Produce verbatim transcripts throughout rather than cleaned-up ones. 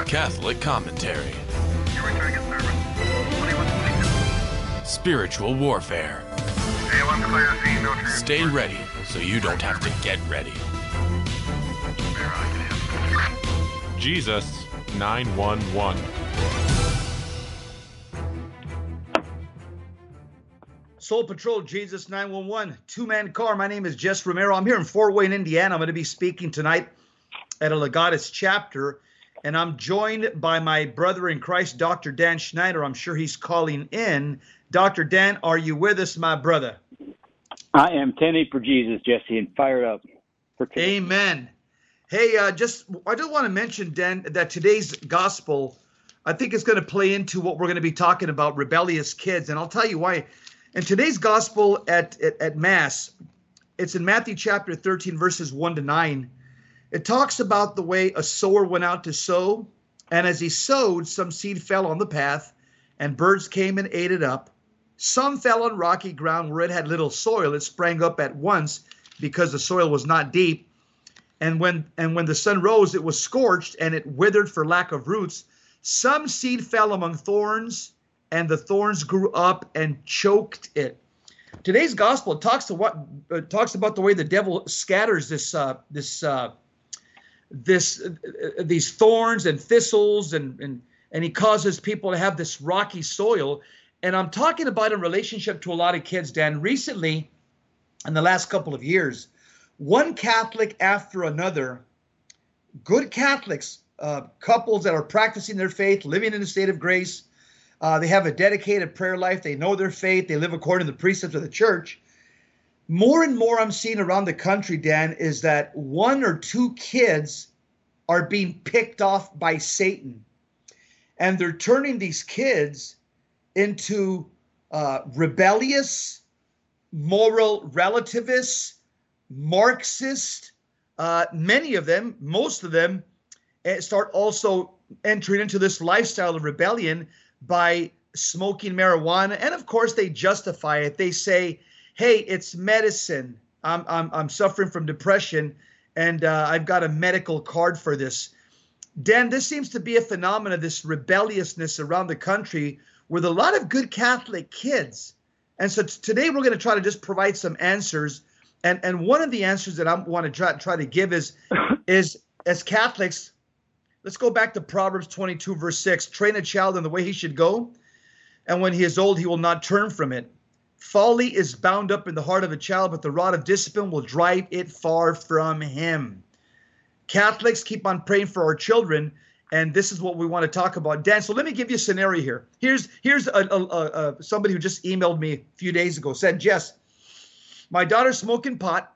Catholic commentary. Spiritual warfare. Stay ready so you don't have to get ready. Jesus nine one one. Soul Patrol, Jesus nine one one, two-man car. My name is Jess Romero. I'm here in Fort Wayne, Indiana. I'm going to be speaking tonight at a Legatus chapter, and I'm joined by my brother in Christ, Doctor Dan Schneider. I'm sure he's calling in. Doctor Dan, are you with us, my brother? I am ten eight for Jesus, Jesse, and fired up. For today. Amen. Hey, uh, just I just want to mention, Dan, that today's gospel, I think it's going to play into what we're going to be talking about, rebellious kids, and I'll tell you why. In today's gospel at, at, at Mass, it's in Matthew chapter thirteen, verses one to nine. It talks about the way a sower went out to sow, and as he sowed, some seed fell on the path, and birds came and ate it up. Some fell on rocky ground where it had little soil. It sprang up at once because the soil was not deep. And when and when the sun rose, it was scorched, and it withered for lack of roots. Some seed fell among thorns, and the thorns grew up and choked it. Today's gospel talks to what uh, talks about the way the devil scatters this uh, this uh, this uh, these thorns and thistles, and and and he causes people to have this rocky soil. And I'm talking about in relationship to a lot of kids, Dan. Recently, in the last couple of years, one Catholic after another, good Catholics, uh, couples that are practicing their faith, living in a state of grace. Uh, they have a dedicated prayer life. They know their faith. They live according to the precepts of the church. More and more I'm seeing around the country, Dan, is that one or two kids are being picked off by Satan. And they're turning these kids into uh, rebellious, moral relativists, Marxist. Uh, many of them, most of them, uh, start also entering into this lifestyle of rebellion by smoking marijuana. And of course, they justify it. They say, hey, it's medicine. I'm, I'm, I'm suffering from depression, and uh, I've got a medical card for this. Dan, this seems to be a phenomenon, this rebelliousness around the country with a lot of good Catholic kids. And so t- today we're going to try to just provide some answers. And and one of the answers that I want to try, try to give is, is as Catholics, let's go back to Proverbs twenty-two, verse six. Train a child in the way he should go, and when he is old, he will not turn from it. Folly is bound up in the heart of a child, but the rod of discipline will drive it far from him. Catholics, keep on praying for our children, and this is what we want to talk about. Dan, so let me give you a scenario here. Here's here's a, a, a, a somebody who just emailed me a few days ago, said, Jess, my daughter's smoking pot.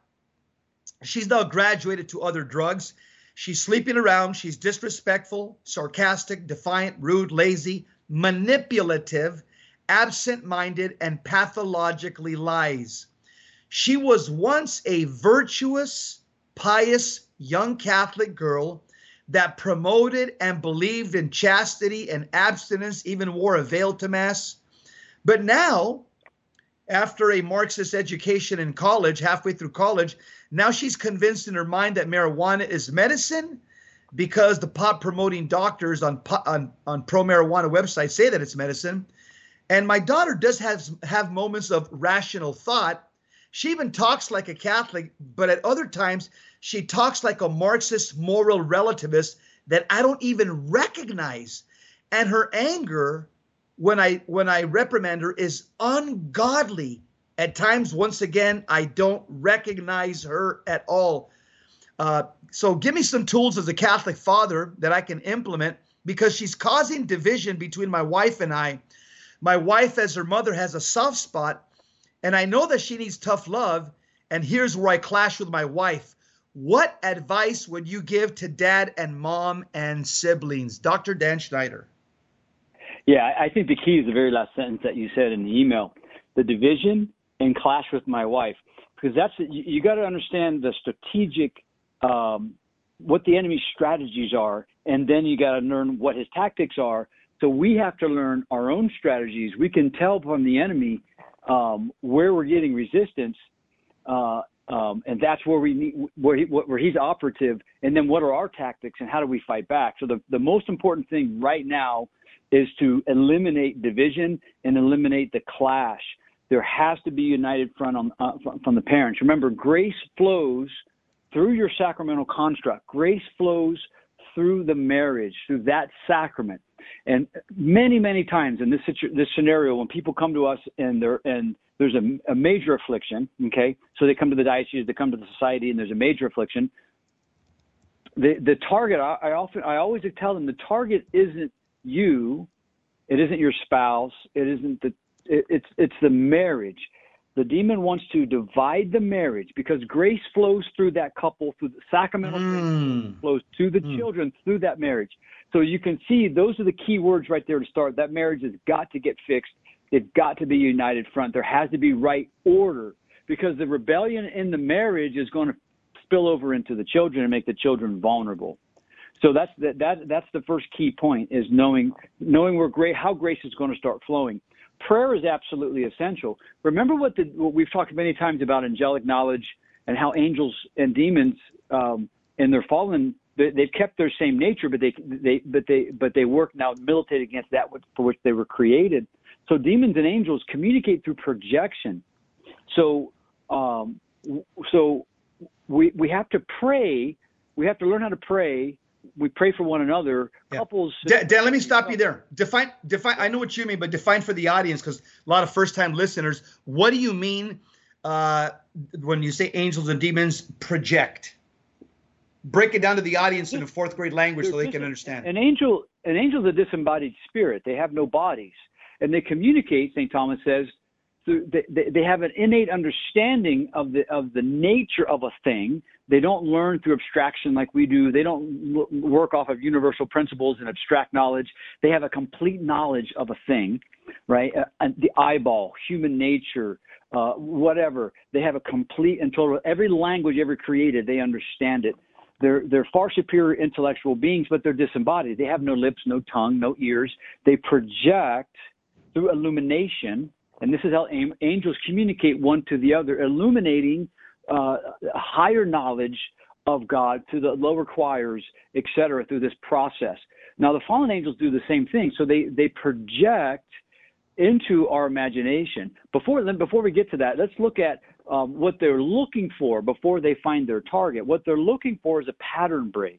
She's now graduated to other drugs. She's sleeping around. She's disrespectful, sarcastic, defiant, rude, lazy, manipulative, absent-minded, and pathologically lies. She was once a virtuous, pious, young Catholic girl that promoted and believed in chastity and abstinence, even wore a veil to Mass. But now, after a Marxist education in college, halfway through college, now she's convinced in her mind that marijuana is medicine because the pot-promoting doctors on, on, on pro-marijuana websites say that it's medicine. And my daughter does have, have moments of rational thought. She even talks like a Catholic, but at other times, she talks like a Marxist moral relativist that I don't even recognize. And her anger, when I when I reprimand her, is ungodly. At times, once again, I don't recognize her at all. Uh, so give me some tools as a Catholic father that I can implement, because she's causing division between my wife and I. My wife, as her mother, has a soft spot, and I know that she needs tough love. And here's where I clash with my wife. What advice would you give to dad and mom and siblings? Doctor Dan Schneider. Yeah, I think the key is the very last sentence that you said in the email, the division and clash with my wife, because that's, you, you got to understand the strategic, um, what the enemy's strategies are, and then you got to learn what his tactics are. So we have to learn our own strategies. We can tell from the enemy um, where we're getting resistance, uh, Um, and that's where we need, where he, where he's operative. And then what are our tactics and how do we fight back? So the, the most important thing right now is to eliminate division and eliminate the clash. There has to be a united front on, uh, from the parents. Remember, grace flows through your sacramental construct. Grace flows through the marriage, through that sacrament. And many, many times in this situ- this scenario, when people come to us and they're and there's a, a major affliction, okay, so they come to the diocese, they come to the society, and there's a major affliction. The the target, I, I often, I always tell them, the target isn't you, it isn't your spouse, it isn't the, it, it's it's the marriage. The demon wants to divide the marriage because grace flows through that couple, through the sacramental Mm. grace flows to the Mm. children through that marriage. So you can see those are the key words right there to start. That marriage has got to get fixed. It's got to be a united front. There has to be right order because the rebellion in the marriage is going to spill over into the children and make the children vulnerable. So that's that, that that's the first key point is knowing knowing where grace, how grace is going to start flowing. Prayer is absolutely essential. Remember what, the, what we've talked many times about angelic knowledge and how angels and demons um, and their fallen, they, they've kept their same nature, but they they but they but they work now militate against that for which they were created. So demons and angels communicate through projection. So um, so we we have to pray. We have to learn how to pray. We pray for one another. Yeah. Couples. Dan, Dan, let me stop you there. Define, define. I know what you mean, but define for the audience because a lot of first-time listeners. What do you mean uh, when you say angels and demons project? Break it down to the audience in a fourth grade language so they can understand. An angel, an angel is a disembodied spirit. They have no bodies, and they communicate. Saint Thomas says, through, they, they have an innate understanding of the of the nature of a thing. They don't learn through abstraction like we do. They don't l- work off of universal principles and abstract knowledge. They have a complete knowledge of a thing, right? Uh, and the eyeball, human nature, uh, whatever. They have a complete and total. Every language ever created, they understand it. They're they're far superior intellectual beings, but they're disembodied. They have no lips, no tongue, no ears. They project through illumination, and this is how angels communicate one to the other, illuminating uh, higher knowledge of God to the lower choirs, et cetera, through this process. Now, the fallen angels do the same thing. So they, they project into our imagination. Before then, before we get to that, let's look at um, what they're looking for before they find their target. What they're looking for is a pattern break,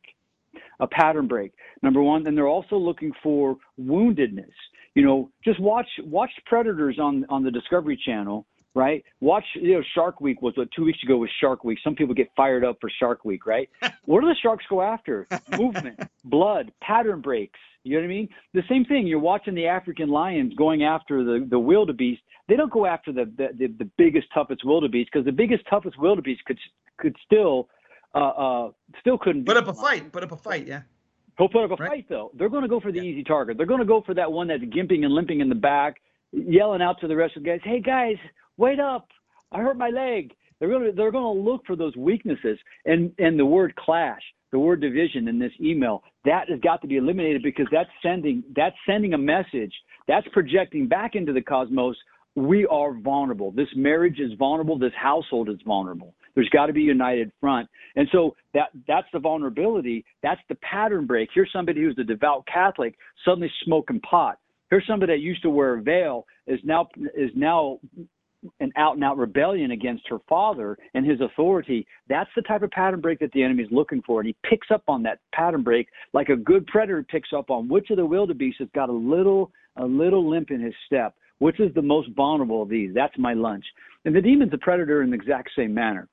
a pattern break, number one. And they're also looking for woundedness. You know, just watch watch Predators on, on the Discovery Channel, right? Watch, you know, Shark Week was what two weeks ago was Shark Week. Some people get fired up for Shark Week, right? What do the sharks go after? Movement, blood, pattern breaks. You know what I mean? The same thing. You're watching the African lions going after the, the wildebeest. They don't go after the the, the biggest, toughest wildebeest because the biggest, toughest wildebeest could could still uh, uh still couldn't put up a fight. Put up a fight, yeah. Go put up a right. fight, though. They're going to go for the yeah. easy target. They're going to go for that one that's gimping and limping in the back, yelling out to the rest of the guys, "Hey guys, wait up! I hurt my leg." They're going to they're going to look for those weaknesses, and and the word clash, the word division in this email, that has got to be eliminated because that's sending that's sending a message. That's projecting back into the cosmos. We are vulnerable. This marriage is vulnerable. This household is vulnerable. There's got to be a united front. And so that that's the vulnerability. That's the pattern break. Here's somebody who's a devout Catholic suddenly smoking pot. Here's somebody that used to wear a veil is now is now an out-and-out rebellion against her father and his authority. That's the type of pattern break that the enemy is looking for. And he picks up on that pattern break like a good predator picks up on which of the wildebeest has got a little a little limp in his step. Which is the most vulnerable of these? That's my lunch. And the demon's a predator in the exact same manner.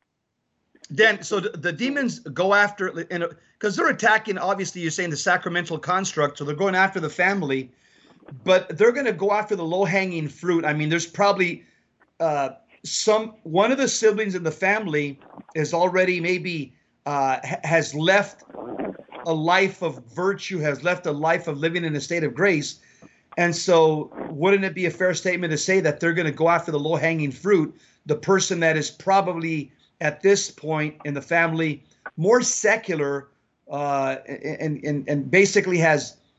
Dan, so the, the demons go after, because they're attacking, obviously you're saying the sacramental construct, so they're going after the family, but they're going to go after the low-hanging fruit. I mean, there's probably uh, some, one of the siblings in the family is already maybe uh, has left a life of virtue, has left a life of living in a state of grace. And so wouldn't it be a fair statement to say that they're going to go after the low-hanging fruit, the person that is probably at this point in the family more secular uh, and, and, and basically has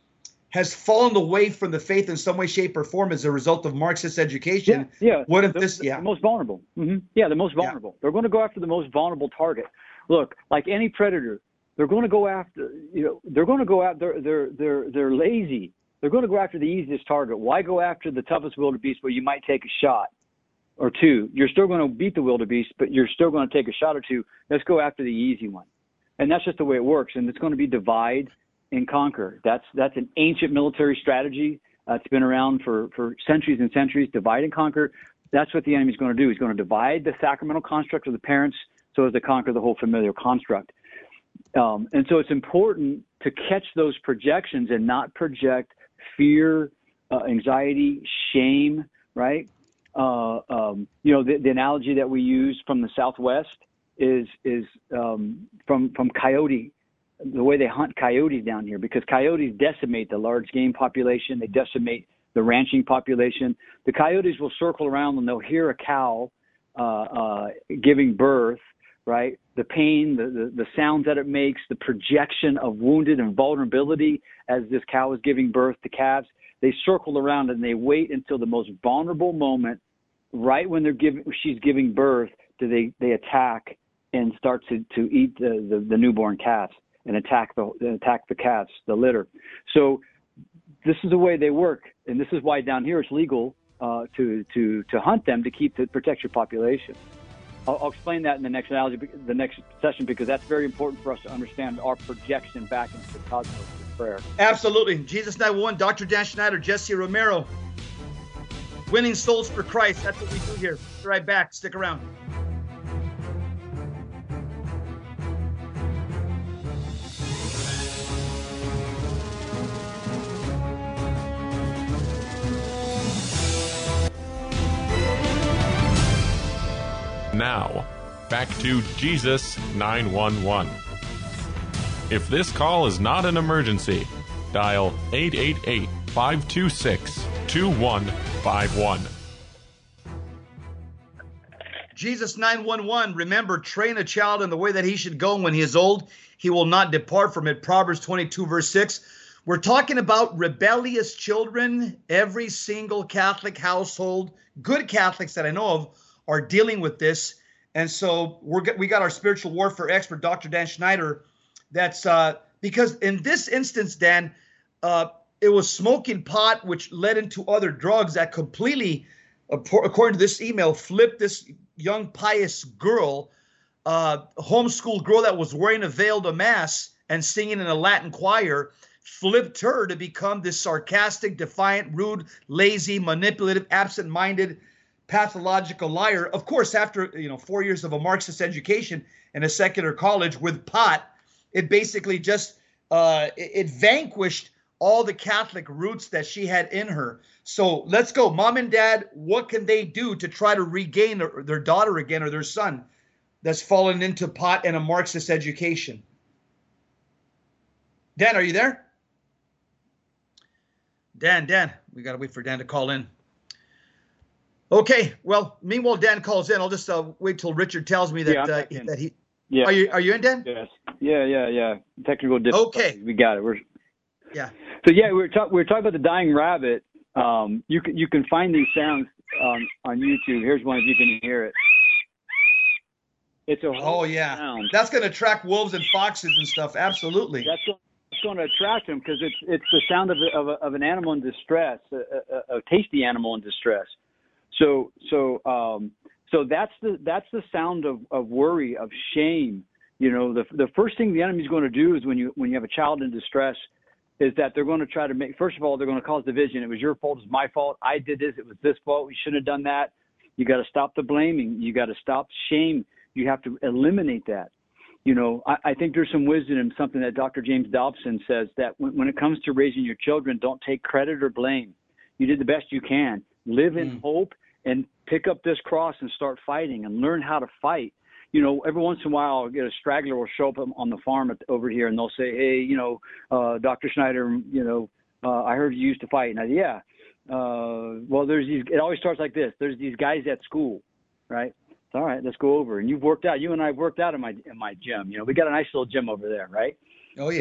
has fallen away from the faith in some way, shape, or form as a result of Marxist education. Yeah, yeah. What if the, this? The, yeah, the most vulnerable. Mm-hmm. Yeah, the most vulnerable. Yeah. They're going to go after the most vulnerable target. Look, like any predator, they're going to go after. You know, they're going to go after. They're they're they're they're lazy. They're going to go after the easiest target. Why go after the toughest wildebeest where you might take a shot or two? You're still going to beat the wildebeest, but you're still going to take a shot or two. Let's go after the easy one. And that's just the way it works. And it's going to be divide and conquer. That's that's an ancient military strategy. Uh, it's been around for, for centuries and centuries. Divide and conquer. That's what the enemy's going to do. He's going to divide the sacramental construct of the parents so as to conquer the whole familial construct. Um, and so it's important to catch those projections and not project fear, uh, anxiety, shame, right? Uh, um, you know, the, the analogy that we use from the Southwest is is um, from from coyote, the way they hunt coyotes down here, because coyotes decimate the large game population. They decimate the ranching population. The coyotes will circle around and they'll hear a cow uh, uh, giving birth, right? The pain, the, the, the sounds that it makes, the projection of wounded and vulnerability as this cow is giving birth to calves. They circle around and they wait until the most vulnerable moment, right when they're giving, she's giving birth, do they, they attack and start to, to eat the, the, the newborn calves and attack the attack the calves, the litter. So this is the way they work, and this is why down here it's legal uh, to to to hunt them to keep to protect your population. I'll, I'll explain that in the next analogy, the next session, because that's very important for us to understand our projection back into the cosmos of prayer. Absolutely. Jesus nine one one, Doctor Dan Schneider, Jesse Romero. Winning souls for Christ. That's what we do here. Be right back. Stick around. Now, back to Jesus nine one one. If this call is not an emergency, dial eight eight eight, five two six, two one five one. Jesus nine one one, remember, train a child in the way that he should go, and when he is old, he will not depart from it. Proverbs twenty-two, verse six. We're talking about rebellious children. Every single Catholic household, good Catholics that I know of, are dealing with this. And so we're we got our spiritual warfare expert, Doctor Dan Schneider. That's uh, because in this instance, Dan, uh, it was smoking pot, which led into other drugs that completely, according to this email, flipped this young pious girl, uh, homeschool girl that was wearing a veil to mass and singing in a Latin choir, flipped her to become this sarcastic, defiant, rude, lazy, manipulative, absent-minded, pathological liar. Of course, after you know four years of a Marxist education in a secular college with pot, it basically just uh, it, it vanquished all the Catholic roots that she had in her. So let's go, mom and dad. What can they do to try to regain their, their daughter again or their son that's fallen into pot and a Marxist education? Dan, are you there? Dan, Dan, we got to wait for Dan to call in. Okay, well, meanwhile, Dan calls in. I'll just uh, wait till Richard tells me that yeah, uh, that he. Yeah. Are you Are you in, Dan? Yes. Yeah, yeah, yeah. Technical difficulty. Okay. We got it. We're. Yeah. So yeah, we were talking. We were talking about the dying rabbit. Um, you can you can find these sounds on on YouTube. Here's one if you can hear it. It's a oh yeah. sound. That's going to attract wolves and foxes and stuff. Absolutely. That's what, that's going to attract them because it's it's the sound of a, of, a, of an animal in distress, a, a, a tasty animal in distress. So so um, so that's the that's the sound of, of worry, of shame. You know, the the first thing the enemy's going to do is when you when you have a child in distress, is that they're going to try to make. First of all, they're going to cause division. It was your fault. It's my fault. I did this. It was this fault. We shouldn't have done that. You got to stop the blaming. You got to stop shame. You have to eliminate that. You know, I, I think there's some wisdom in something that Doctor James Dobson says, that when, when it comes to raising your children, don't take credit or blame. You did the best you can. Live in mm. hope and pick up this cross and start fighting and learn how to fight. You know, every once in a while, I'll get a straggler will show up on the farm at, over here, and they'll say, hey, you know, uh, Doctor Schneider, you know, uh, I heard you used to fight. And I said, yeah. Uh, well, there's these, it always starts like this. There's these guys at school, right? All right, let's go over. And you've worked out. You and I have worked out in my in my gym. You know, we got a nice little gym over there, right? Oh yeah.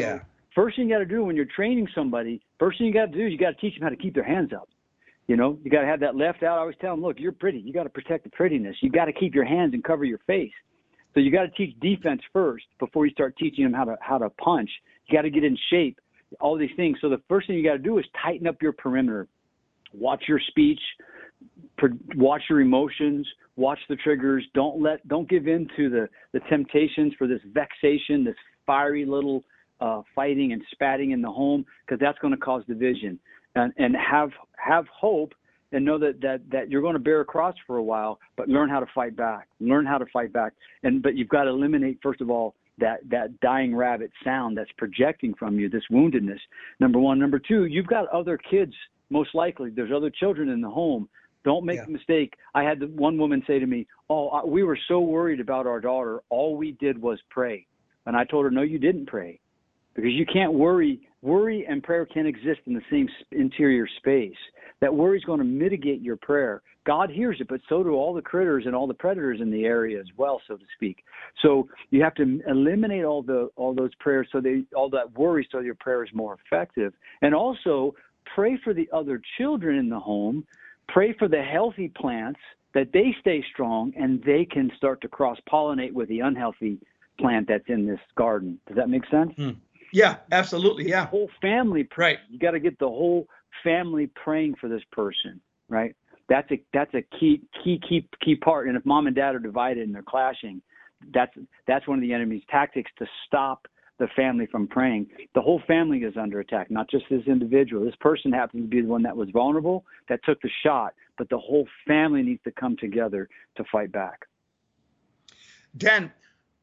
first thing you got to do when you're training somebody, first thing you got to do is you got to teach them how to keep their hands up. You know, you got to have that left out. I always tell them, look, you're pretty. You got to protect the prettiness. You got to keep your hands and cover your face. So you got to teach defense first before you start teaching them how to how to punch. You got to get in shape, all these things. So the first thing you got to do is tighten up your perimeter. Watch your speech, watch your emotions, watch the triggers. Don't let don't give in to the, the temptations for this vexation, this fiery little uh, fighting and spatting in the home, because that's going to cause division. And and have have hope and know that, that, that you're going to bear a cross for a while, but learn how to fight back. Learn how to fight back. And but you've got to eliminate, first of all, that, that dying rabbit sound that's projecting from you, this woundedness, number one. Number two, you've got other kids, most likely. There's other children in the home. Don't make yeah. the mistake. I had the, one woman say to me, oh, we were so worried about our daughter, all we did was pray. And I told her, no, you didn't pray. Because you can't worry. Worry and prayer can't exist in the same interior space. That worry is going to mitigate your prayer. God hears it, but so do all the critters and all the predators in the area as well, so to speak. So you have to eliminate all the all those prayers, so they all that worry, so your prayer is more effective. And also pray for the other children in the home. Pray for the healthy plants, that they stay strong and they can start to cross-pollinate with the unhealthy plant that's in this garden. Does that make sense? Hmm. Yeah, absolutely. Yeah. The whole family praying. Right. You got to get the whole family praying for this person, right? That's a that's a key key key key part. And if mom and dad are divided and they're clashing, that's that's one of the enemy's tactics to stop the family from praying. The whole family is under attack, not just this individual. This person happens to be the one that was vulnerable, that took the shot, but the whole family needs to come together to fight back. Dan,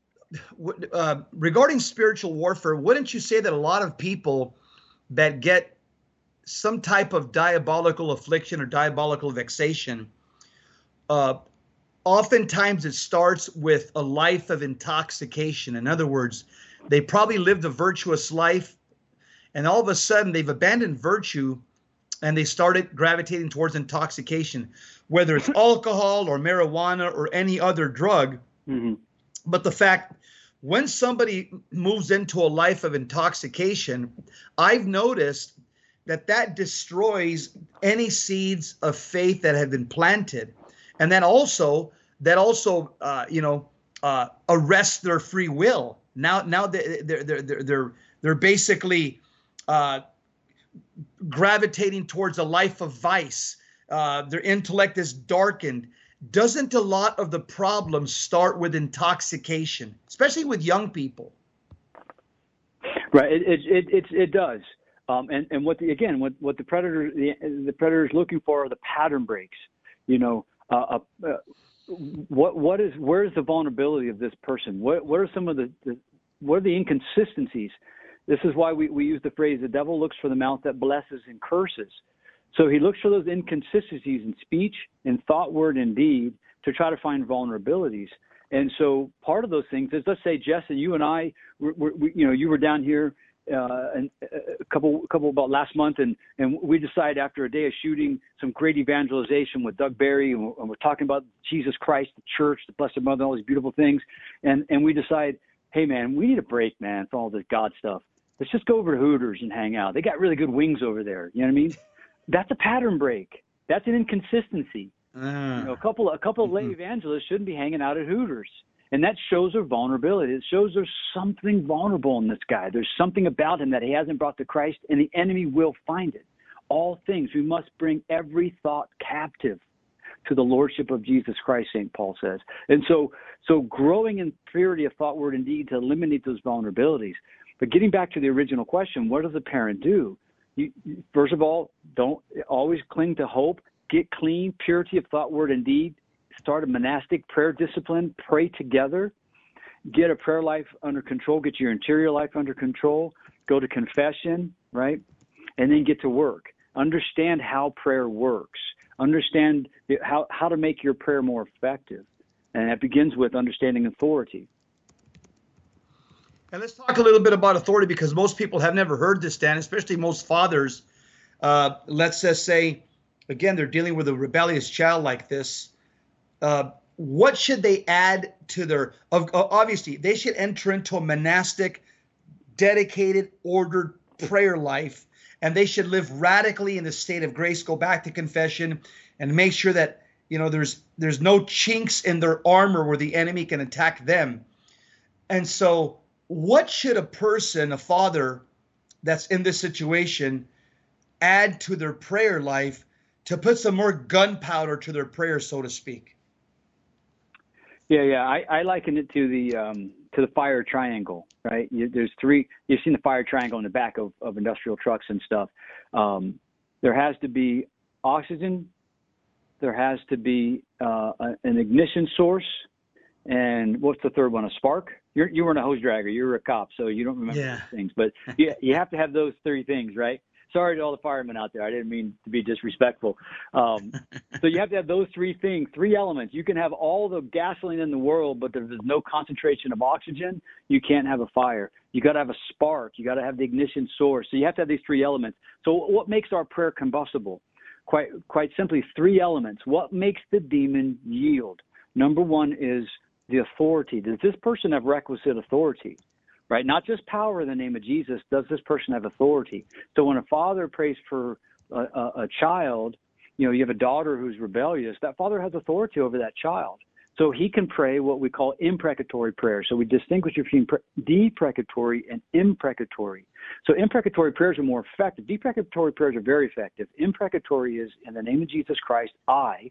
Uh, regarding spiritual warfare, wouldn't you say that a lot of people that get some type of diabolical affliction or diabolical vexation, uh, oftentimes it starts with a life of intoxication? In other words, they probably lived a virtuous life, and all of a sudden they've abandoned virtue and they started gravitating towards intoxication, whether it's alcohol or marijuana or any other drug. Mm-hmm. But the fact, when somebody moves into a life of intoxication, I've noticed that that destroys any seeds of faith that have been planted. And then also, that also, uh, you know, uh, arrests their free will. Now, now they're, they're, they're, they're, they're basically uh, gravitating towards a life of vice. Uh, their intellect is darkened. Doesn't a lot of the problems start with intoxication, especially with young people? Right. It it it, it, it does. Um, and and what the, again what what the predator the, the predator is looking for are the pattern breaks. You know, uh, uh, what what is where is the vulnerability of this person? What what are some of the, the what are the inconsistencies? This is why we, we use the phrase, the devil looks for the mouth that blesses and curses. So he looks for those inconsistencies in speech, in thought, word, and deed to try to find vulnerabilities. And so part of those things is, let's say, Jess, and you and I, we, we, you know, you were down here uh, and a couple, couple about last month, and, and we decided after a day of shooting some great evangelization with Doug Barry, and we're, and we're talking about Jesus Christ, the church, the Blessed Mother, all these beautiful things. And, and we decide, hey, man, we need a break, man, from all this God stuff. Let's just go over to Hooters and hang out. They got really good wings over there. You know what I mean? That's a pattern break. That's an inconsistency. Uh, you know, a couple, a couple of lay evangelists shouldn't be hanging out at Hooters, and that shows their vulnerability. It shows there's something vulnerable in this guy. There's something about him that he hasn't brought to Christ, and the enemy will find it. All things, we must bring every thought captive to the lordship of Jesus Christ, Saint Paul says. And so, so growing in purity of thought, word, and deed to eliminate those vulnerabilities. But getting back to the original question, what does a parent do? You, first of all, don't always cling to hope. Get clean, purity of thought, word, and deed. Start a monastic prayer discipline. Pray together. Get a prayer life under control. Get your interior life under control. Go to confession, right? And then get to work. Understand how prayer works. Understand how, how to make your prayer more effective. And that begins with understanding authority. And let's talk a little bit about authority, because most people have never heard this, Dan, especially most fathers. Uh, let's just say, again, they're dealing with a rebellious child like this. Uh, what should they add to their, uh, obviously, they should enter into a monastic dedicated, ordered prayer life, and they should live radically in the state of grace, go back to confession, and make sure that, you know, there's there's no chinks in their armor where the enemy can attack them. And so what should a person, a father that's in this situation, add to their prayer life to put some more gunpowder to their prayer, so to speak? Yeah, yeah. I, I liken it to the um, to the fire triangle, right? You, there's three. You've seen the fire triangle in the back of, of industrial trucks and stuff. Um, there has to be oxygen. There has to be uh, an ignition source, and what's the third one? A spark. You're, you weren't a hose dragger. You were a cop, so you don't remember yeah. those things. But you, you have to have those three things, right? Sorry to all the firemen out there. I didn't mean to be disrespectful. Um, so you have to have those three things, three elements. You can have all the gasoline in the world, but if there's no concentration of oxygen, you can't have a fire. You got to have a spark. You got to have the ignition source. So you have to have these three elements. So what makes our prayer combustible? Quite, quite simply, three elements. What makes the demon yield? Number one is the authority. Does this person have requisite authority? Right? Not just power in the name of Jesus. Does this person have authority? So when a father prays for a, a, a child, you know, you have a daughter who's rebellious, that father has authority over that child. So he can pray what we call imprecatory prayer. So we distinguish between pre- deprecatory and imprecatory. So imprecatory prayers are more effective. Deprecatory prayers are very effective. Imprecatory is, in the name of Jesus Christ, I,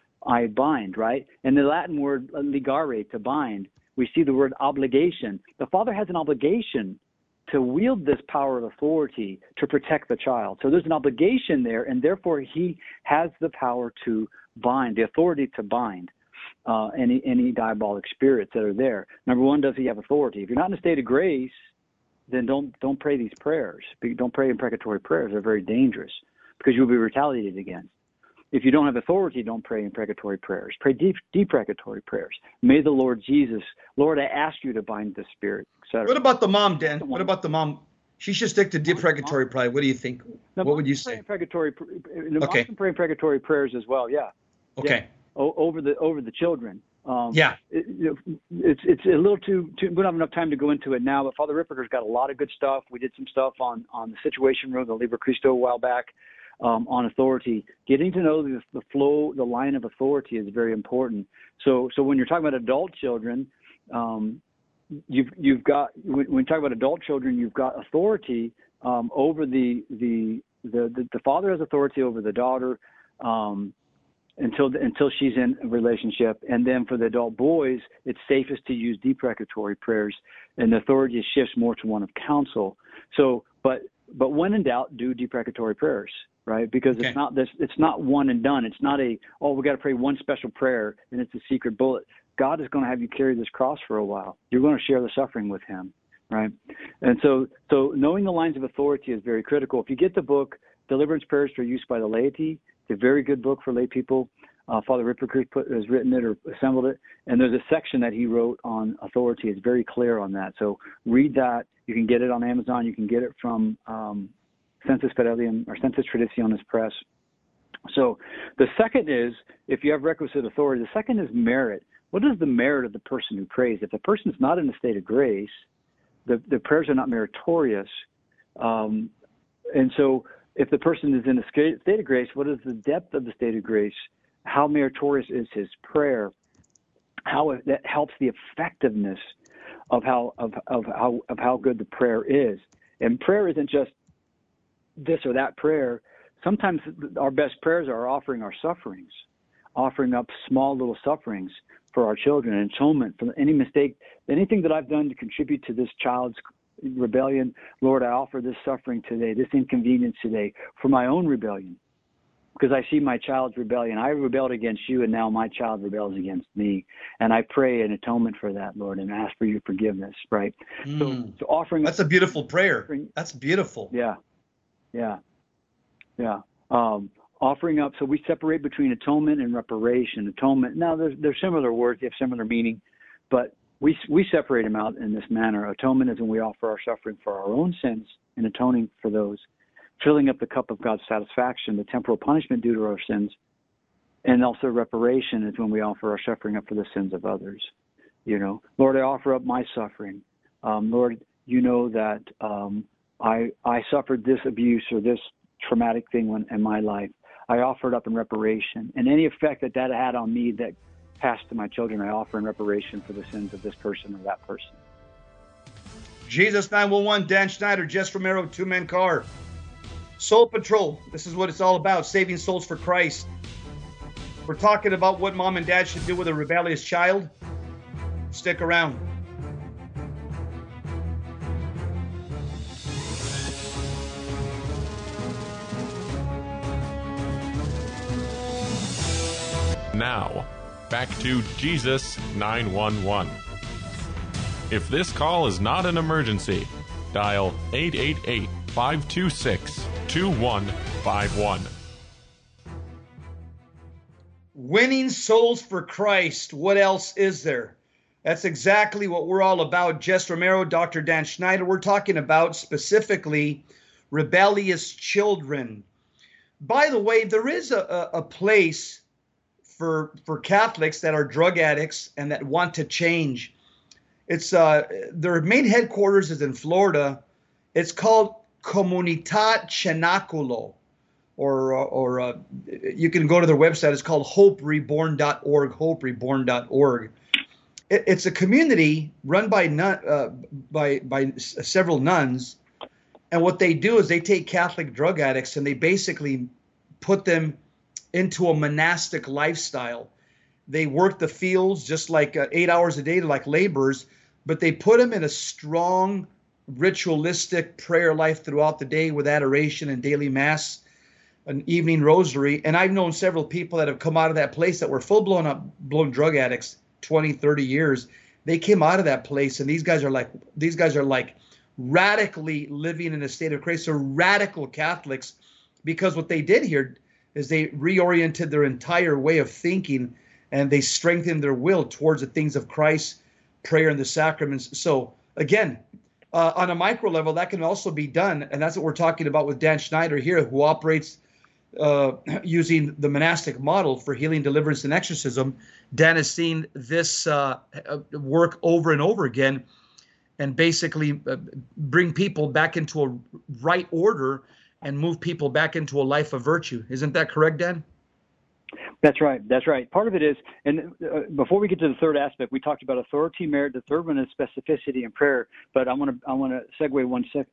I bind, right? And the Latin word ligare, to bind, we see the word obligation. The father has an obligation to wield this power of authority to protect the child. So there's an obligation there, and therefore he has the power to bind, the authority to bind uh, any any diabolic spirits that are there. Number one, does he have authority? If you're not in a state of grace, then don't don't pray these prayers. Don't pray imprecatory prayers. They're very dangerous because you'll be retaliated against. If you don't have authority, don't pray imprecatory prayers. Pray deep, deprecatory prayers. May the Lord Jesus, Lord, I ask you to bind the spirit, et cetera. What about the mom, Dan? What about the mom? She should stick to deprecatory prayer. What do you think? No, what would you say? Imprecatory, the okay. Moms can pray imprecatory prayers as well. Yeah. Okay. Yeah. O- over the over the children. Um, yeah. It, it's it's a little too, too. We don't have enough time to go into it now. But Father Ripperger's got a lot of good stuff. We did some stuff on on the Situation Room, the Liber Christo, a while back. Um, on authority, getting to know the, the flow, the line of authority is very important. So, so when you're talking about adult children, um, you've you've got when, when you talk about adult children, you've got authority um, over the, the the the the father has authority over the daughter um, until the, until she's in a relationship, and then for the adult boys, it's safest to use deprecatory prayers, and the authority shifts more to one of counsel. So, but but when in doubt, do deprecatory prayers. Right, because okay. it's not this. It's not one and done. It's not a oh we got to pray one special prayer and it's a secret bullet. God is going to have you carry this cross for a while. You're going to share the suffering with Him, right? And so, so knowing the lines of authority is very critical. If you get the book Deliverance Prayers for Use by the Laity, it's a very good book for lay people. Uh, Father Ripperger has written it or assembled it, and there's a section that he wrote on authority. It's very clear on that. So read that. You can get it on Amazon. You can get it from. Um, Sensus Fidelium or Sensus Traditionis Press. So the second is, if you have requisite authority, the second is merit. What is the merit of the person who prays? If the person is not in a state of grace, the, the prayers are not meritorious. Um, and so if the person is in a state of grace, what is the depth of the state of grace? How meritorious is his prayer? How it, that helps the effectiveness of how, of, of how, of how good the prayer is. And prayer isn't just this or that prayer. Sometimes our best prayers are offering our sufferings, offering up small little sufferings for our children, and atonement for any mistake, anything that I've done to contribute to this child's rebellion. Lord, I offer this suffering today, this inconvenience today for my own rebellion, because I see my child's rebellion. I rebelled against you, and now my child rebels against me. And I pray an atonement for that, Lord, and ask for your forgiveness, right? Mm. So, so offering. That's a beautiful prayer. That's beautiful. Yeah. Yeah, yeah. Um, offering up. So we separate between atonement and reparation. Atonement. Now, there's there's similar words. They have similar meaning, but we we separate them out in this manner. Atonement is when we offer our suffering for our own sins and atoning for those, filling up the cup of God's satisfaction, the temporal punishment due to our sins, and also reparation is when we offer our suffering up for the sins of others. You know, Lord, I offer up my suffering. Um, Lord, you know that um, I I suffered this abuse or this traumatic thing when, in my life. I offer it up in reparation, and any effect that that had on me that passed to my children, I offer in reparation for the sins of this person or that person. Jesus nine one one, Dan Schneider, Jess Romero, Two Man Car. Soul Patrol. This is what it's all about, saving souls for Christ. We're talking about what mom and dad should do with a rebellious child. Stick around. Now, back to Jesus nine one one. If this call is not an emergency, dial eight eight eight, five two six, two one five one. Winning souls for Christ. What else is there? That's exactly what we're all about. Jess Romero, Doctor Dan Schneider. We're talking about specifically rebellious children. By the way, there is a, a, a place for for Catholics that are drug addicts and that want to change. It's uh, their main headquarters is in Florida. It's called Comunidad Cenaculo, or or uh, you can go to their website. It's called hope reborn dot org. hope reborn dot org. It, it's a community run by nun, uh, by by several nuns, and what they do is they take Catholic drug addicts and they basically put them into a monastic lifestyle. They work the fields just like uh, eight hours a day, like laborers, but they put them in a strong ritualistic prayer life throughout the day with adoration and daily mass, an evening rosary. And I've known several people that have come out of that place that were full-blown up, blown drug addicts, twenty, thirty years. They came out of that place, and these guys are like, these guys are like radically living in a state of grace. They're radical Catholics, because what they did here is they reoriented their entire way of thinking, and they strengthened their will towards the things of Christ, prayer, and the sacraments. So again, uh, on a micro level, that can also be done. And that's what we're talking about with Dan Schneider here, who operates uh, using the monastic model for healing, deliverance, and exorcism. Dan has seen this uh, work over and over again, and basically uh, bring people back into a right order and move people back into a life of virtue. Isn't that correct, Dan? That's right. That's right. Part of it is, and uh, before we get to the third aspect, we talked about authority, merit. The third one is specificity and prayer. But I want to I want to segue one sec,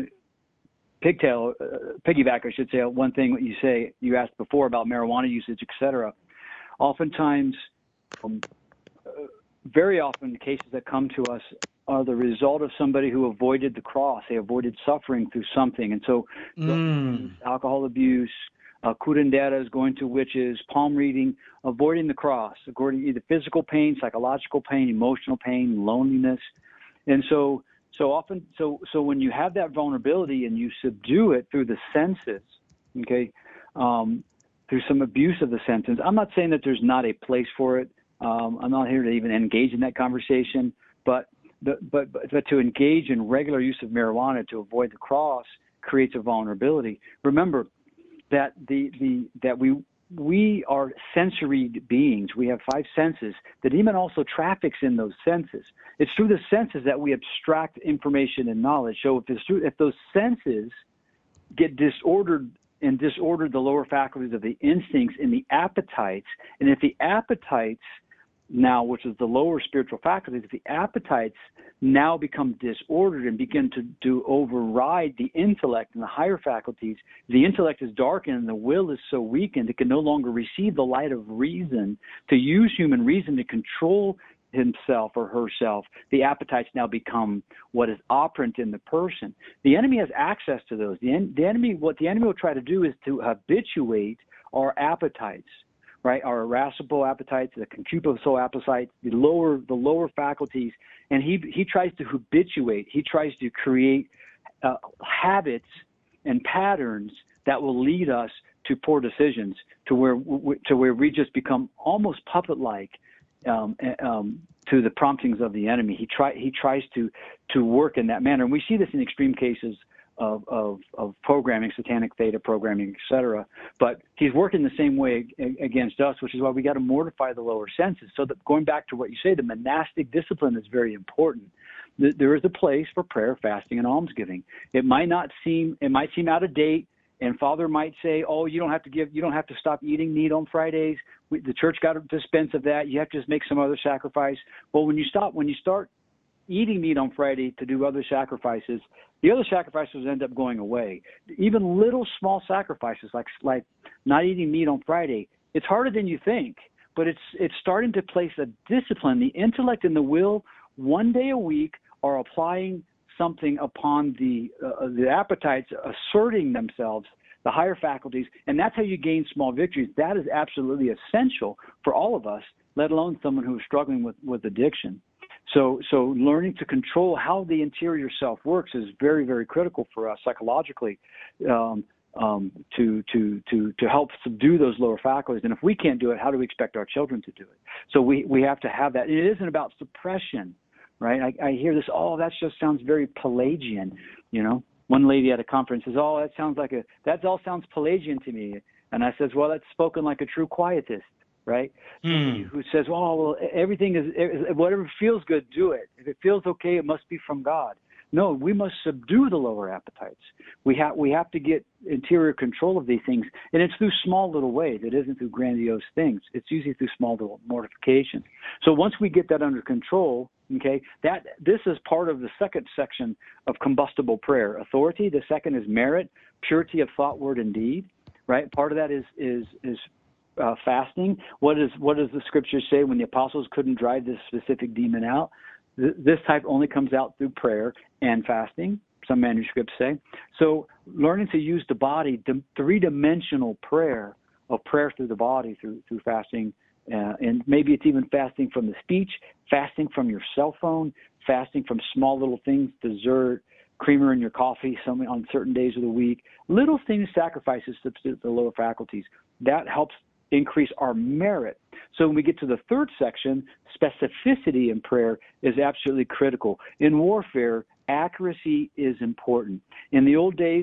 pigtail, uh, piggyback, I should say. One thing that you say you asked before about marijuana usage, et cetera. Oftentimes, um, uh, very often, cases that come to us are the result of somebody who avoided the cross. They avoided suffering through something, and so mm. alcohol abuse. Uh, curanderas, going to witches, palm reading, avoiding the cross, avoiding either physical pain, psychological pain, emotional pain, loneliness. And so so often, so so when you have that vulnerability and you subdue it through the senses, okay, um, through some abuse of the senses, I'm not saying that there's not a place for it. Um, I'm not here to even engage in that conversation, but, the, but, but, but to engage in regular use of marijuana to avoid the cross creates a vulnerability. Remember, that the the that we we are sensory beings. We have five senses. The demon also traffics in those senses. It's through the senses that we abstract information and knowledge. So if it's through, if those senses get disordered and disordered the lower faculties of the instincts and the appetites, and if the appetites now, which is the lower spiritual faculties, if the appetites now become disordered and begin to, to override the intellect and the higher faculties, the intellect is darkened and the will is so weakened it can no longer receive the light of reason to use human reason to control himself or herself. The appetites now become what is operant in the person. The enemy has access to those. The, en- the enemy, what the enemy will try to do is to habituate our appetites. Right, our irascible appetites, the concupiscible appetites, the lower the lower faculties, and he he tries to habituate. He tries to create uh, habits and patterns that will lead us to poor decisions, to where to where we just become almost puppet-like um, um, to the promptings of the enemy. He try he tries to to work in that manner, and we see this in extreme cases Of, of, of programming, satanic theta programming, et cetera. But he's working the same way against us, which is why we got to mortify the lower senses. So that going back to what you say, the monastic discipline is very important. th- there is a place for prayer, fasting, and almsgiving. It might not seem, it might seem out of date, and Father might say, "Oh, you don't have to give, you don't have to stop eating meat on Fridays. We, the church got a dispense of that. You have to just make some other sacrifice." Well, when you stop, when you start eating meat on Friday to do other sacrifices, the other sacrifices end up going away. Even little small sacrifices like like not eating meat on Friday, it's harder than you think, but it's it's starting to place a discipline. The intellect and the will, one day a week, are applying something upon the uh, the appetites, asserting themselves, the higher faculties, and that's how you gain small victories. That is absolutely essential for all of us, let alone someone who is struggling with, with addiction. So so learning to control how the interior self works is very, very critical for us psychologically um, um, to, to, to, to help subdue those lower faculties. And if we can't do it, how do we expect our children to do it? So we, we have to have that. And it isn't about suppression, right? I, I hear this, oh, that just sounds very Pelagian, you know. One lady at a conference says, oh, that sounds like a, that all sounds Pelagian to me. And I says, well, that's spoken like a true quietist. Right? Somebody Mm. who says, "Oh, well, everything is whatever feels good, do it. If it feels okay, it must be from God." No, we must subdue the lower appetites. We have we have to get interior control of these things, and it's through small little ways. It isn't through grandiose things. It's usually through small little mortifications. So once we get that under control, okay, that this is part of the second section of combustible prayer. Authority. The second is merit, purity of thought, word, and deed. Right. Part of that is is is Uh, fasting. What is what does the scripture say when the apostles couldn't drive this specific demon out? Th- this type only comes out through prayer and fasting, some manuscripts say. So learning to use the body, the three-dimensional prayer of prayer through the body, through through fasting, uh, and maybe it's even fasting from the speech, fasting from your cell phone, fasting from small little things, dessert, creamer in your coffee, some on certain days of the week. Little things, sacrifices to the lower faculties. That helps increase our merit. So when we get to the third section, specificity in prayer is absolutely critical. In warfare, accuracy is important. In the old days,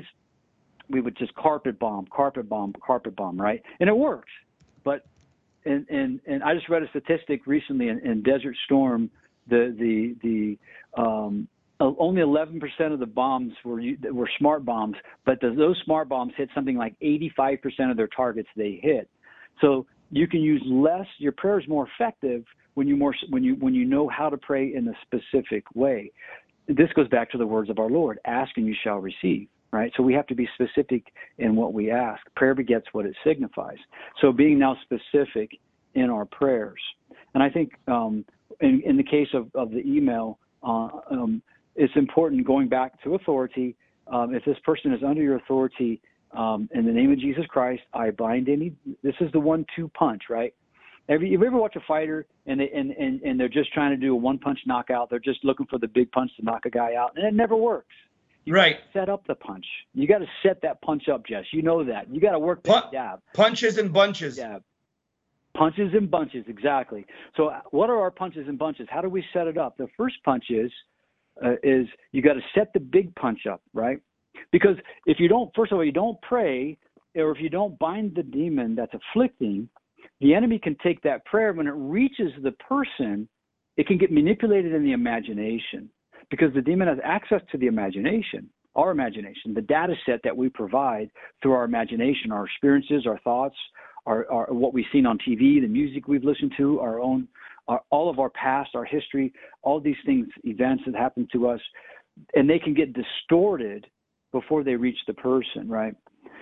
we would just carpet bomb, carpet bomb, carpet bomb, right? And it works. But and and, and I just read a statistic recently in, in Desert Storm, the the the um, only eleven percent of the bombs were were smart bombs, but the, those smart bombs hit something like eighty-five percent of their targets they hit. So you can use less. Your prayer is more effective when you more when you when you know how to pray in a specific way. This goes back to the words of our Lord: "Ask and you shall receive." Right. So we have to be specific in what we ask. Prayer begets what it signifies. So being now specific in our prayers, and I think um, in, in the case of, of the email, uh, um, it's important going back to authority. Um, if this person is under your authority. Um, in the name of Jesus Christ, I bind any. This is the one-two punch, right? Every, if you ever watch a fighter and, they, and and and they're just trying to do a one-punch knockout, they're just looking for the big punch to knock a guy out, and it never works. You Right. Set up the punch. You got to set that punch up, Jess. You know that. You got to work that jab. Punches and bunches. Jab. Punches and bunches, exactly. So what are our punches and bunches? How do we set it up? The first punch is uh, is you got to set the big punch up, right? Because if you don't, first of all, you don't pray, or if you don't bind the demon that's afflicting, the enemy can take that prayer. When it reaches the person, it can get manipulated in the imagination, because the demon has access to the imagination, our imagination, the data set that we provide through our imagination, our experiences, our thoughts, our, our what we've seen on T V, the music we've listened to, our own, our, all of our past, our history, all these things, events that happen to us, and they can get distorted before they reach the person, right?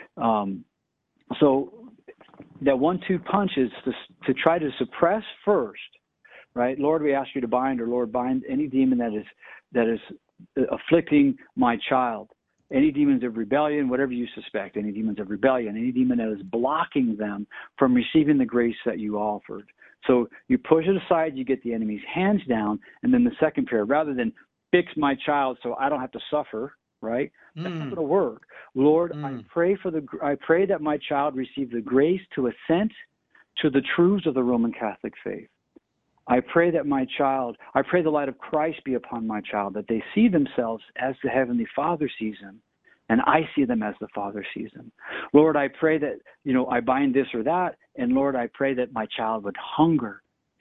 Um, so that one-two punch is to, to try to suppress first, right? Lord, we ask you to bind, or Lord, bind any demon that is that is afflicting my child. Any demons of rebellion, whatever you suspect, any demons of rebellion, any demon that is blocking them from receiving the grace that you offered. So you push it aside, you get the enemy's hands down, and then the second prayer, rather than fix my child so I don't have to suffer, right? That's mm. not going to work. Lord, mm. I pray for the. I pray that my child receive the grace to assent to the truths of the Roman Catholic faith. I pray that my child, I pray the light of Christ be upon my child, that they see themselves as the Heavenly Father sees them, and I see them as the Father sees them. Lord, I pray that, you know, I bind this or that, and Lord, I pray that my child would hunger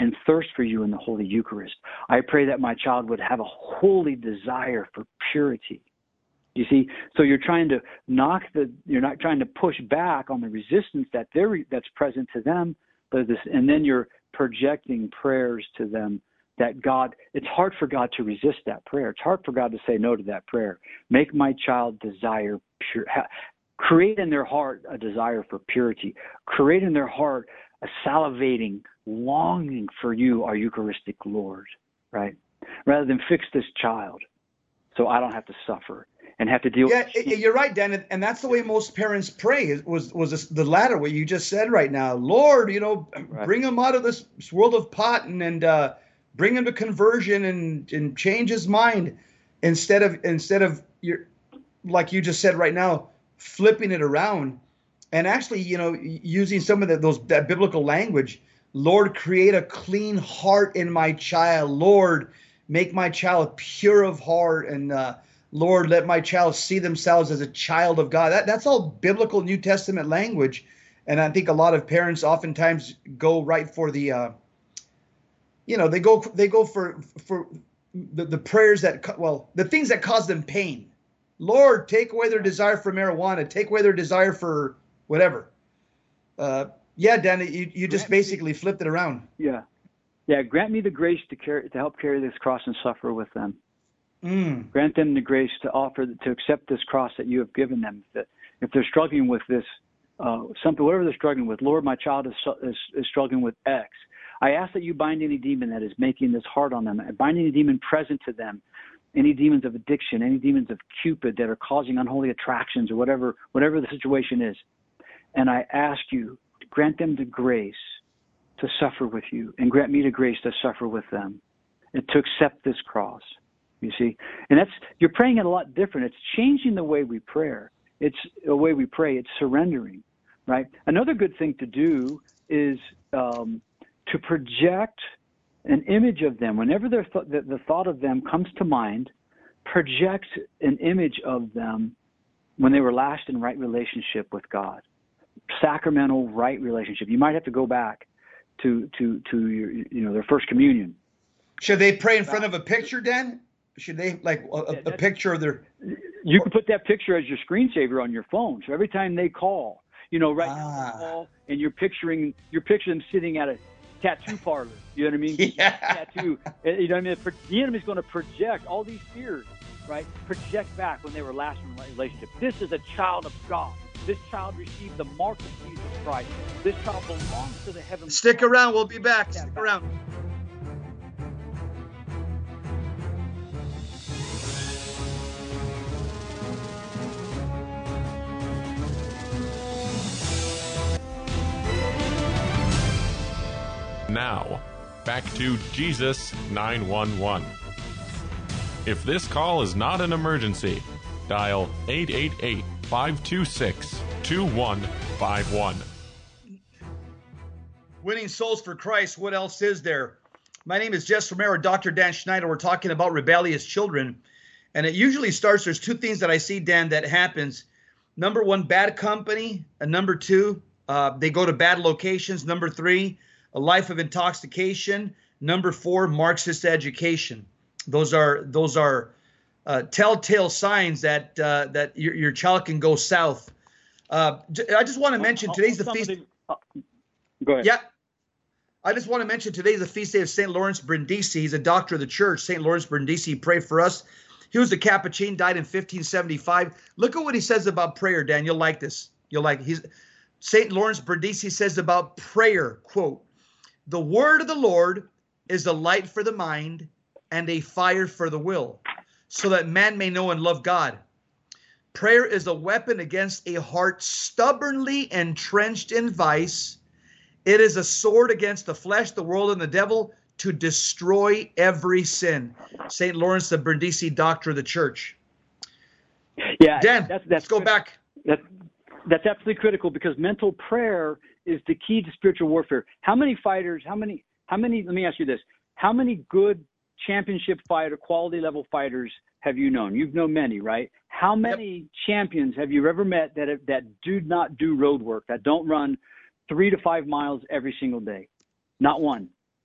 and thirst for you in the Holy Eucharist. I pray that my child would have a holy desire for purity. You see, so you're trying to knock the, you're not trying to push back on the resistance that they're, that's present to them, but this, and then you're projecting prayers to them that God, it's hard for God to resist that prayer. It's hard for God to say no to that prayer. Make my child desire pure, ha, create in their heart a desire for purity. Create in their heart a salivating longing for you, our Eucharistic Lord, right? Rather than fix this child so I don't have to suffer and have to deal yeah, with it, you're right, Dan, and that's the way most parents pray. It was was this, the latter, what you just said right now. Lord, you know, right. bring him out of this world of pot and, and uh, bring him to conversion and, and change his mind, instead of instead of your, like you just said right now, flipping it around, and actually, you know, using some of the, those that biblical language. Lord, create a clean heart in my child. Lord, make my child pure of heart, and uh, Lord, let my child see themselves as a child of God. That, that's all biblical New Testament language. And I think a lot of parents oftentimes go right for the, uh, you know, they go they go for for the, the prayers that, well, the things that cause them pain. Lord, take away their desire for marijuana. Take away their desire for whatever. Uh, yeah, Dan, you, you just basically flipped it around. Yeah. Yeah, grant me the grace to carry, to help carry this cross and suffer with them. Mm. Grant them the grace to offer, to accept this cross that you have given them. That if they're struggling with this, uh, something, whatever they're struggling with, Lord, my child is, is is struggling with X. I ask that you bind any demon that is making this hard on them. Bind any demon present to them, any demons of addiction, any demons of Cupid that are causing unholy attractions or whatever, whatever the situation is. And I ask you, grant them the grace to suffer with you, and grant me the grace to suffer with them, and to accept this cross. You see, and that's, you're praying it a lot different. It's changing the way we pray. It's the way we pray. It's surrendering, right? Another good thing to do is um, to project an image of them. Whenever th- the, the thought of them comes to mind, project an image of them when they were last in right relationship with God. Sacramental right relationship. You might have to go back to to to your, you know, their first communion. Should they pray in front of a picture, Dan? Should they, like a, Yeah, a picture of their? You can put that picture as your screensaver on your phone. So every time they call, you know, right Ah. now they call, and you're picturing you're picturing them sitting at a tattoo parlor. You know what I mean? Yeah. Tattoo. You know what I mean? The enemy's going to project all these fears, right? Project back when they were last in a relationship. This is a child of God. This child received the mark of Jesus Christ. This child belongs to the heavenly. Stick Father. around. We'll be back. Stick around. Now, back to Jesus nine one one. If this call is not an emergency, dial eight eight eight, five two six, two one five one. Winning souls for Christ. What else is there? My name is Jess Romero, Doctor Dan Schneider. We're talking about rebellious children. And it usually starts, there's two things that I see, Dan, that happens. Number one, bad company. And number two, uh, they go to bad locations. Number three, a life of intoxication. Number four, Marxist education. Those are those are uh, telltale signs that uh, that your, your child can go south. Uh, I just want to mention today's the feast. Uh, go ahead. Yeah. I just want to mention today's the feast day of Saint Lawrence Brindisi. He's a doctor of the church. Saint Lawrence Brindisi, pray for us. He was a Capuchin, died in fifteen seventy-five. Look at what he says about prayer, Dan. You'll like this. You'll like he's Saint Lawrence Brindisi says about prayer, quote, "The word of the Lord is a light for the mind and a fire for the will, so that man may know and love God. Prayer is a weapon against a heart stubbornly entrenched in vice. It is a sword against the flesh, the world, and the devil to destroy every sin." Saint Lawrence of Brindisi, doctor of the church. Yeah, Dan, that's, that's let's go critical. back. That's, that's absolutely critical, because mental prayer is the key to spiritual warfare. How many fighters, how many, how many, let me ask you this. How many good championship fighter, quality level fighters have you known? You've known many, right? How many yep. champions have you ever met that that do not do road work, that don't run three to five miles every single day? Not one.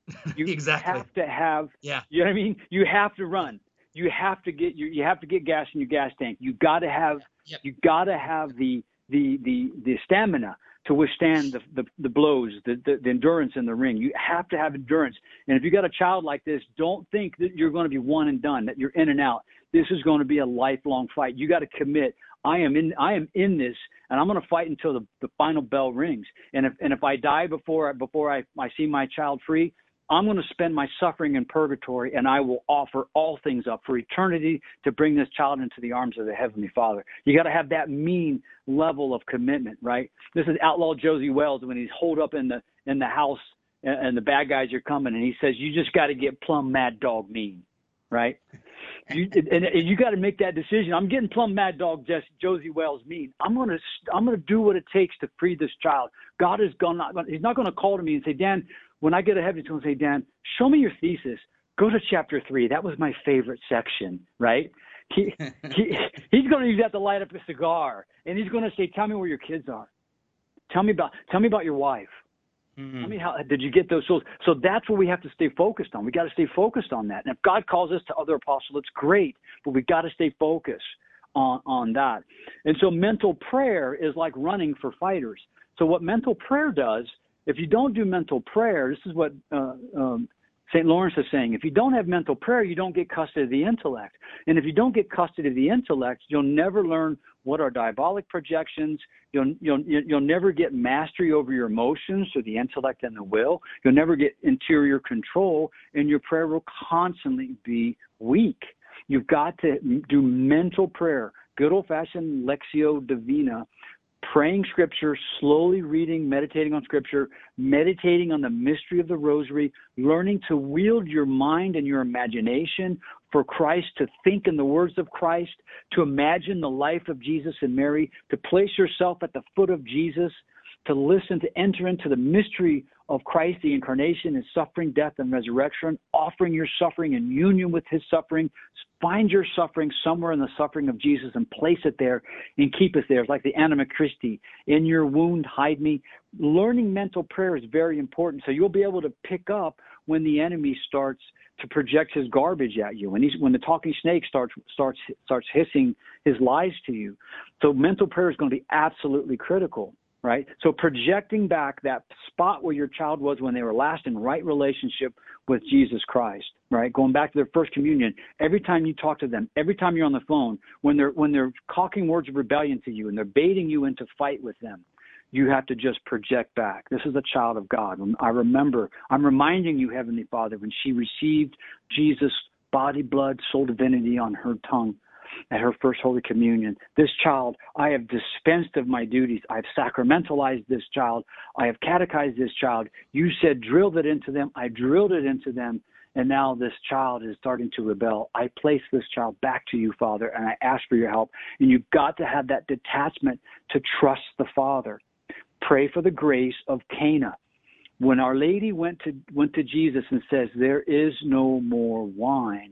You Exactly. have to have, Yeah. you know what I mean? You have to run. You have to get you, you have to get gas in your gas tank. You got to have Yep. you got to have the the the the stamina to withstand the the, the blows, the, the the endurance in the ring. You have to have endurance. And if you got a child like this, don't think that you're going to be one and done, that you're in and out. This is going to be a lifelong fight. You got to commit. I am in I am in this, and I'm going to fight until the, the final bell rings. And if and if I die before before I, I see my child free, I'm going to spend my suffering in purgatory, and I will offer all things up for eternity to bring this child into the arms of the Heavenly Father. You got to have that mean level of commitment, right? This is Outlaw Josie Wells when he's holed up in the in the house, and, and the bad guys are coming, and he says, "You just got to get plumb mad dog mean," right? You, and, and you got to make that decision. I'm getting plumb mad dog just Josie Wells mean. I'm gonna I'm gonna do what it takes to free this child. God is gonna He's not gonna call to me and say, Dan, when I get to heaven, he's going to say, Dan, show me your thesis. Go to chapter three. That was my favorite section, right? He, he he's going to use that to light up a cigar, and he's going to say, tell me where your kids are. Tell me about tell me about your wife. Mm-hmm. Tell me how did you get those souls? So that's what we have to stay focused on. We got to stay focused on that. And if God calls us to other apostles, it's great, but we got to stay focused on on that. And so mental prayer is like running for fighters. So what mental prayer does, if you don't do mental prayer, this is what uh, um, Saint Lawrence is saying. If you don't have mental prayer, you don't get custody of the intellect. And if you don't get custody of the intellect, you'll never learn what are diabolic projections. You'll, you'll, you'll never get mastery over your emotions or the intellect and the will. You'll never get interior control, and your prayer will constantly be weak. You've got to do mental prayer, good old-fashioned Lectio Divina, praying Scripture, slowly reading, meditating on Scripture, meditating on the mystery of the Rosary, learning to wield your mind and your imagination for Christ, to think in the words of Christ, to imagine the life of Jesus and Mary, to place yourself at the foot of Jesus, to listen, to enter into the mystery of Christ, the incarnation, his suffering, death, and resurrection, offering your suffering in union with his suffering. Find your suffering somewhere in the suffering of Jesus and place it there and keep it there. It's like the Anima Christi. In your wound, hide me. Learning mental prayer is very important. So you'll be able to pick up when the enemy starts to project his garbage at you, when he's when the talking snake starts starts starts hissing his lies to you. So mental prayer is going to be absolutely critical. Right? So projecting back that spot where your child was when they were last in right relationship with Jesus Christ, right? Going back to their first communion, every time you talk to them, every time you're on the phone, when they're when they're caulking words of rebellion to you and they're baiting you into fight with them, you have to just project back. This is a child of God. I remember, I'm reminding you, Heavenly Father, when she received Jesus' body, blood, soul, divinity on her tongue, at her first Holy Communion. This child, I have dispensed of my duties. I've sacramentalized this child. I have catechized this child. You said drill that into them. I drilled it into them. And now this child is starting to rebel. I place this child back to you, Father, and I ask for your help. And you've got to have that detachment to trust the Father. Pray for the grace of Cana. When Our Lady went to went to Jesus and says, there is no more wine,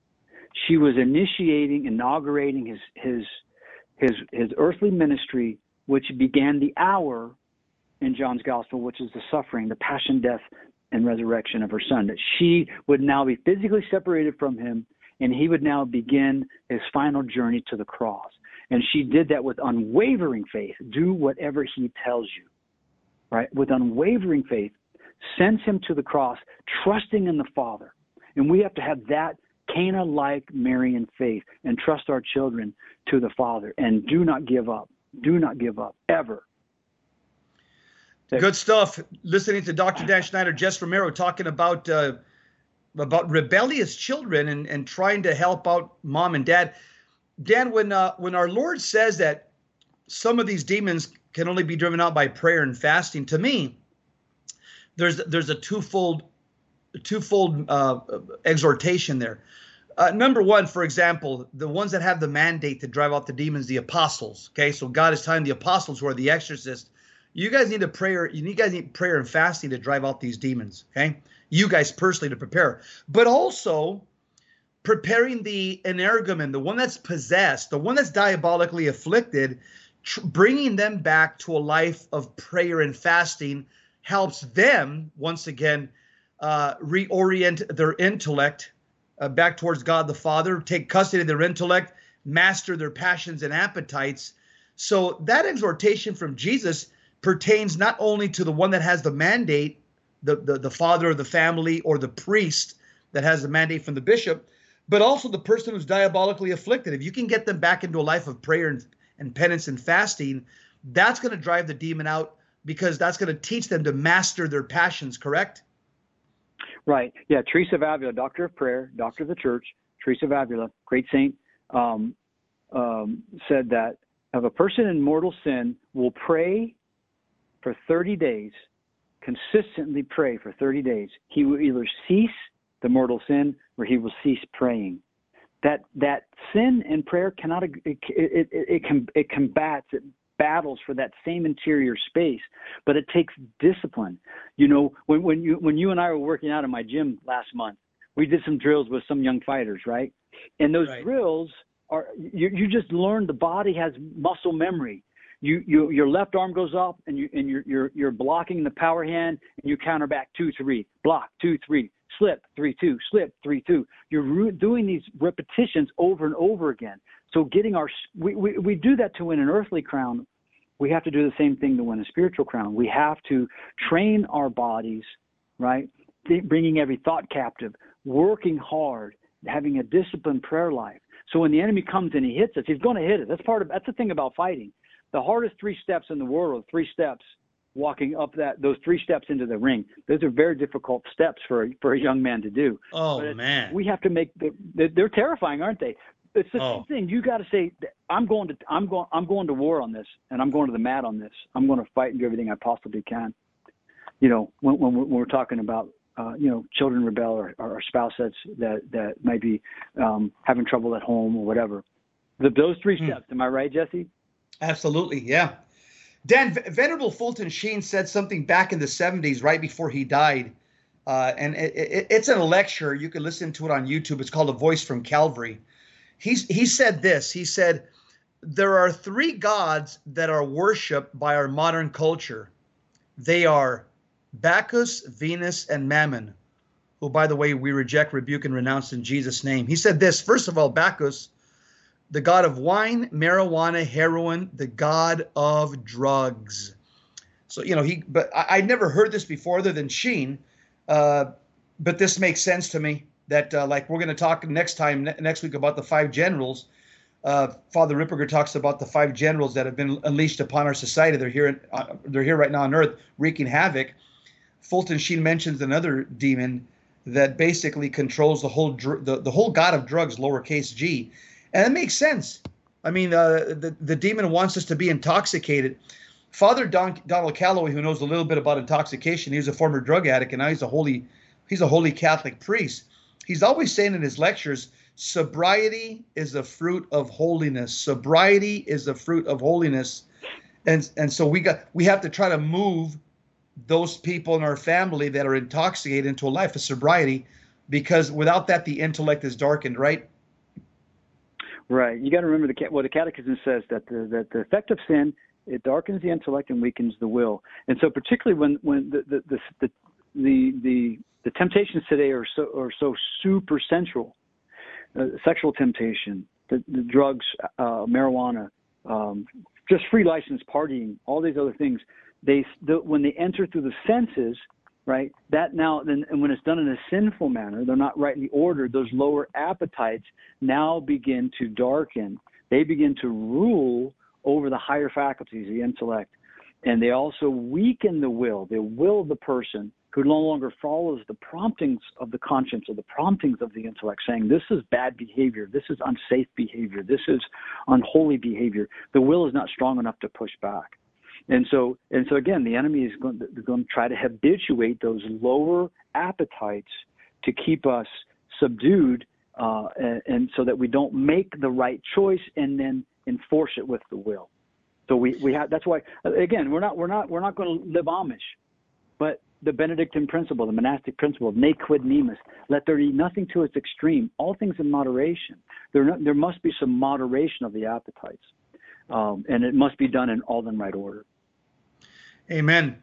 she was initiating, inaugurating his his his his earthly ministry, which began the hour in John's Gospel, which is the suffering, the passion, death, and resurrection of her Son. That she would now be physically separated from him, and he would now begin his final journey to the cross. And she did that with unwavering faith. Do whatever he tells you, right? With unwavering faith, sends him to the cross, trusting in the Father. And we have to have that Cana-like Marian faith and trust our children to the Father, and do not give up. Do not give up, ever. Good stuff. Listening to Doctor Dan Schneider, Jess Romero talking about uh, about rebellious children and, and trying to help out mom and dad. Dan, when uh, when our Lord says that some of these demons can only be driven out by prayer and fasting, to me, there's there's a twofold twofold uh, exhortation there. Uh, number one, for example, the ones that have the mandate to drive out the demons, the apostles. Okay, so God is telling the apostles who are the exorcists, you guys need a prayer. You guys need prayer and fasting to drive out these demons. Okay, you guys personally to prepare, but also preparing the energumen, the one that's possessed, the one that's diabolically afflicted, tr- bringing them back to a life of prayer and fasting helps them once again uh, reorient their intellect uh, back towards God the Father, take custody of their intellect, master their passions and appetites. So that exhortation from Jesus pertains not only to the one that has the mandate, the, the, the father of the family or the priest that has the mandate from the bishop, but also the person who's diabolically afflicted. If you can get them back into a life of prayer and, and penance and fasting, that's going to drive the demon out, because that's going to teach them to master their passions, correct? Right. Yeah. Teresa of Avila, doctor of prayer, doctor of the church, Teresa of Avila, great saint, um, um, said that if a person in mortal sin will pray for thirty days, consistently pray for thirty days, he will either cease the mortal sin or he will cease praying. That that sin and prayer cannot, it, it, it, it, can, it combats, it battles for that same interior space, but it takes discipline. You know, when, when you when you and I were working out in my gym last month, we did some drills with some young fighters, right? And those right. drills are, you, you just learn the body has muscle memory. You, you, your left arm goes up, and you and you're you're you're blocking the power hand, and you counter back two three, block two three, slip three two, slip three two. You're re- doing these repetitions over and over again. So getting our we, we we do that to win an earthly crown. We have to do the same thing to win a spiritual crown. We have to train our bodies, right? Bringing every thought captive, working hard, having a disciplined prayer life. So when the enemy comes and he hits us, he's going to hit us. That's part of that's the thing about fighting. The hardest three steps in the world are three steps walking up that those three steps into the ring. Those are very difficult steps for a, for a young man to do. Oh man, we have to make the, they're terrifying, aren't they? It's the oh. same thing. You got to say, I'm going to I'm going I'm going to war on this, and I'm going to the mat on this. I'm going to fight and do everything I possibly can. You know, when, when, we're, when we're talking about uh, you know, children rebel, or, or spouse that's, that that might be um, having trouble at home or whatever. The, those three steps. Hmm. Am I right, Jesse? Absolutely, yeah. Dan, Venerable Fulton Sheen said something back in the seventies, right before he died, uh, and it, it, it's in a lecture. You can listen to it on YouTube. It's called A Voice from Calvary. He's, he said this. He said, there are three gods that are worshipped by our modern culture. They are Bacchus, Venus, and Mammon, who, by the way, we reject, rebuke, and renounce in Jesus' name. He said this, first of all, Bacchus, the god of wine, marijuana, heroin, the god of drugs. So, you know, he, but I, I'd never heard this before other than Sheen, uh, but this makes sense to me that, uh, like, we're going to talk next time, ne- next week about the five generals. Uh, Father Ripperger talks about the five generals that have been unleashed upon our society. They're here, uh, they're here right now on earth, wreaking havoc. Fulton Sheen mentions another demon that basically controls the whole, dr- the, the whole god of drugs, lowercase g. And it makes sense. I mean, uh, the, the demon wants us to be intoxicated. Father Don, Donald Calloway, who knows a little bit about intoxication, he was a former drug addict, and now he's a holy, he's a holy Catholic priest. He's always saying in his lectures, sobriety is a fruit of holiness. Sobriety is a fruit of holiness. And, and so we got we have to try to move those people in our family that are intoxicated into a life of sobriety, because without that, the intellect is darkened, right? Right. You got to remember the what the Catechism says, that the that the effect of sin, it darkens the intellect and weakens the will. And so, particularly when when the the the the the, the, the temptations today are so are so super central, uh, sexual temptation, the, the drugs, uh, marijuana, um, just free license partying, all these other things. They the, when they enter through the senses. Right. That now, then, and when it's done in a sinful manner, they're not rightly ordered. Those lower appetites now begin to darken. They begin to rule over the higher faculties, the intellect, and they also weaken the will. The will of the person who no longer follows the promptings of the conscience or the promptings of the intellect, saying this is bad behavior, this is unsafe behavior, this is unholy behavior. The will is not strong enough to push back. And so, and so again, the enemy is going to, going to try to habituate those lower appetites to keep us subdued, uh, and, and so that we don't make the right choice and then enforce it with the will. So we, we have, that's why, again, we're not, we're not, we're not going to live Amish, but the Benedictine principle, the monastic principle of ne quid nimis, let there be nothing to its extreme, all things in moderation. There, no, there must be some moderation of the appetites. Um, and it must be done in all in right order. Amen.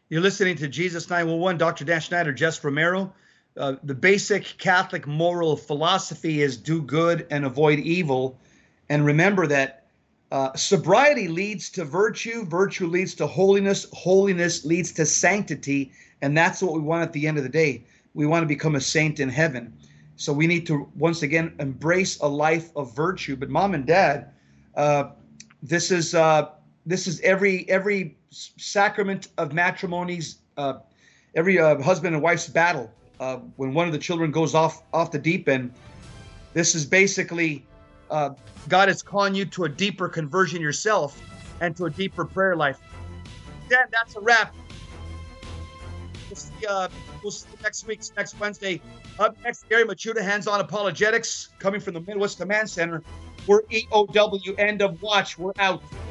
You're listening to Jesus nine one one, Doctor Dan Schneider, Jess Romero. Uh, the basic Catholic moral philosophy is do good and avoid evil. And remember that uh, sobriety leads to virtue, virtue leads to holiness, holiness leads to sanctity, and that's what we want at the end of the day. We want to become a saint in heaven. So we need to, once again, embrace a life of virtue. But mom and dad, uh, this is uh, this is every every sacrament of matrimony's, uh, every uh, husband and wife's battle. Uh, when one of the children goes off off the deep end, this is basically uh, God is calling you to a deeper conversion yourself and to a deeper prayer life. Dan, that's a wrap. We'll see, uh, we'll see you next week, next Wednesday. Up next, Gary Machuda, Hands-On Apologetics, coming from the Midwest Command Center. We're E O W, end of watch. We're out.